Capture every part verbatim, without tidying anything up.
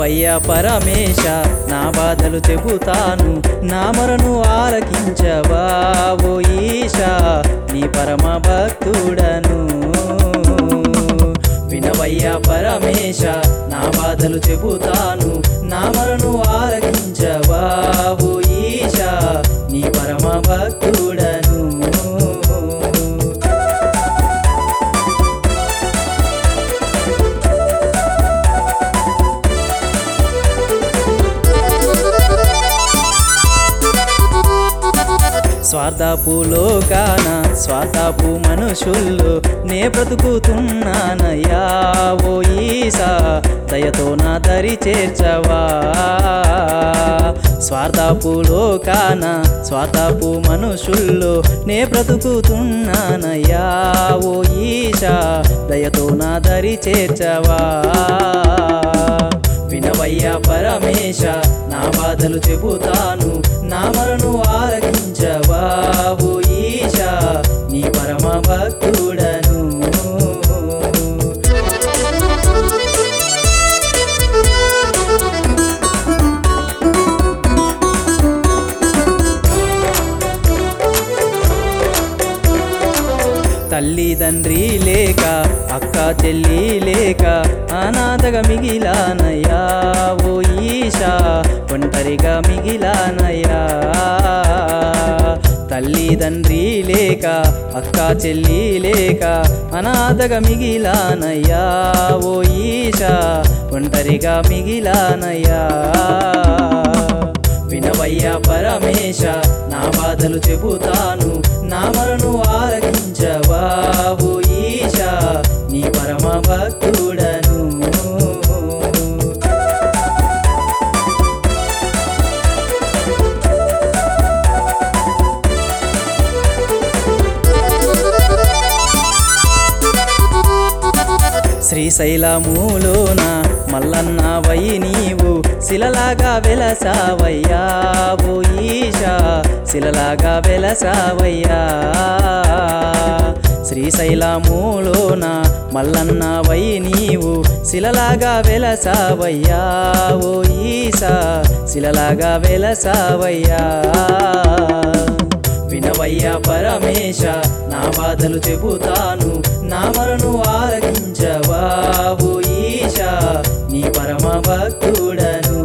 వినవయ్యా పరమేశ నా బాధలు చెబుతాను నా మొరను ఆలకించవా ఓ ఈశా నీ పరమ భక్తుడను వినవయ్యా పరమేశ నా బాధలు చెబుతాను నా మొరను ఆలకించవా ఓ ఈశా నీ పరమ భక్తుడను స్వార్థపు లోకాన స్వార్థపు మనుషుల్లో నే బ్రతుకుతున్నానయ్యా ఓ ఈశా దయతో నా దరి చేర్చవా స్వార్థపు లోకాన స్వార్థపు మనుషుల్లో నే బ్రతుకుతున్నానయ్యా ఓ ఈశా దయతో నా దరి చేర్చవా వినవయ్యా పరమేశ నా బాధలు చెబుతాను నా మొరను ఆలకించవా ఓ ఈశా నీ పరమ భక్తుడను తల్లిదండ్రి లేక అక్క చెల్లి లేక అనాథగా మిగిలానయ్యా ఓ ఈశా ఒంటరిగా మిగిలానయ్యా తల్లిదండ్రి లేక అక్క చెల్లి లేక అనాథగా మిగిలానయ్యా ఓ ఈశా ఒంటరిగా మిగిలానయ్యా వినవయ్యా పరమేశ నా బాధలు చెబుతాను నా మొరను ఆలకించవా ఓ ఈశా నీ పరమ భక్తుడను శ్రీశైలములోన మల్లన్నవై నీవు శిలలాగా వెలసావయ్యా ఓ ఈశా శిలలాగా వెలసావయ్యా శ్రీశైలములోన మల్లన్నవై నీవు శిలలాగా వెలసావయ్యా ఓ ఈశా శిలలాగా వెలసావయ్యా వినవయ్యా పరమేశ నా బాధలు చెబుతాను నా మొరను ఆలకించవా ఓ ఈశా నీ పరమ భక్తుడను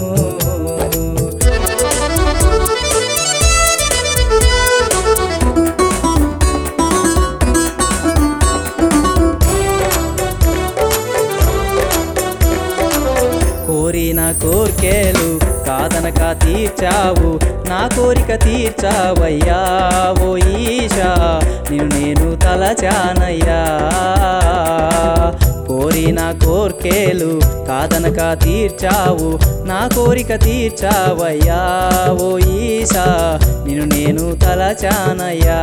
కోరిన కోర్కెలు కాదనక తీర్చావు నా కోరిక తీర్చావయ్యా ఓ ఈశా నిన్ను నేను తలచానయ్యా కోరిన కోర్కెలు కాదనక తీర్చావు నా కోరిక తీర్చావయ్యా ఓ ఈశా నిన్ను నేను తలచానయ్యా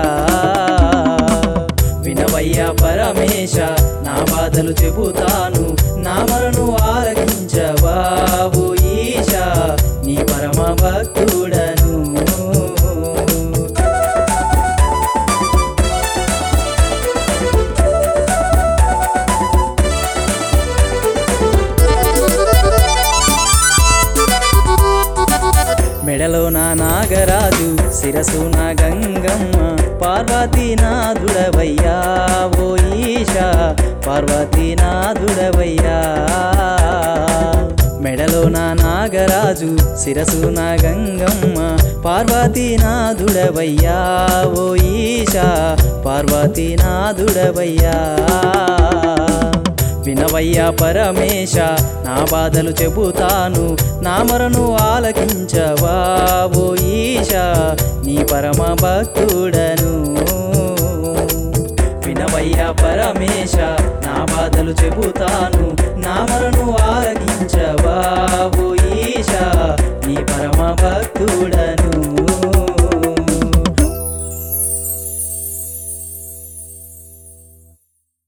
వినవయ్యా పరమేశ నా బాధలు చెబుతాను నా మొరను ఆలకించవా ఓ ఈశా నీ పరమ భక్తుడను మెడలో నా నాగరాజు శిరసు నా గంగమ్మ పార్వతీ నాదుడవయ్యా ఓ ఈశా పార్వతీ నాదుడవయ్యా మెడలో నా నాగరాజు శిరసు నా గంగమ్మ పార్వతీ నాదుడవయ్యా ఓ ఈశా పార్వతీ నాదుడవయ్యా వినవయ్యా పరమేశ నా బాధలు చెబుతాను నా మొరను ఆలకించవా ఓ ఈశా నీ పరమ భక్తుడను వినవయ్యా పరమేశ నా బాధలు చెబుతాను నా మొరను